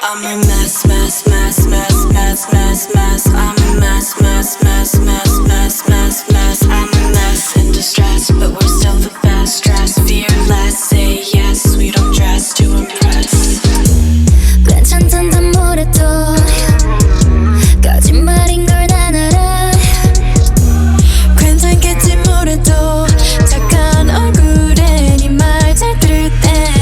I'm a mess, mess, mess, mess, mess, mess, mess. I'm a mess, mess, mess, mess, mess, mess, mess. I'm a mess in distress, but we're still the best. Dress fearless, say yes. We don't dress to impress. 괜찮단 단 뭐래도 거짓말인 걸 난 알아. 괜찮겠지 뭐래도 착한 얼굴에 네 말 잘 들을 땐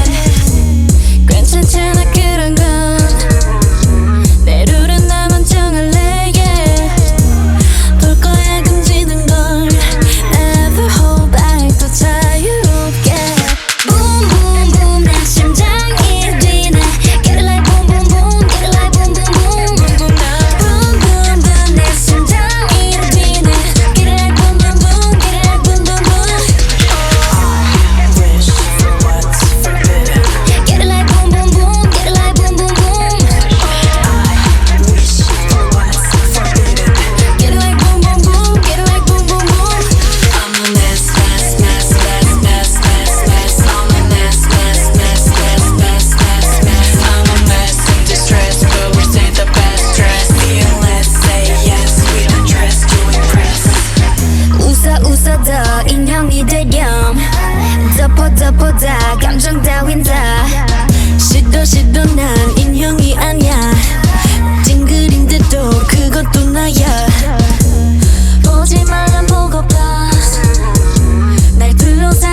괜찮잖아 그런 건. 내 룰은 나만 정할래 yeah. 볼 거야 금지는 걸. Never hold back 더 자유롭게. Boom boom boom 내 심장이 뛰네. Get it like boom boom boom. Get it like boom boom boom. Boom boom boom 내 심장이 뛰네. Get it like boom boom boom. Get it like boom boom boom. I wish for what's forbidden. Get it like boom boom boom. Get it like boom boom boom. I wish for what's forbidden. Get it like boom boom boom. Get it like boom boom boom. I'm a mess, mess, mess, mess, mess, mess, mess. I'm a mess, mess, mess, mess, mess, mess, mess. I'm a mess in distress, but we say the best dress. Fearless, say yes. We don't dress to impress. 웃어 더 인형이 되렴. 덮어 다 감정 따윈 다. 시도 난 인형이 아니야. 찡그린데도 그건 또 나야. 보지 말란 보고 봐. 날 둘러싼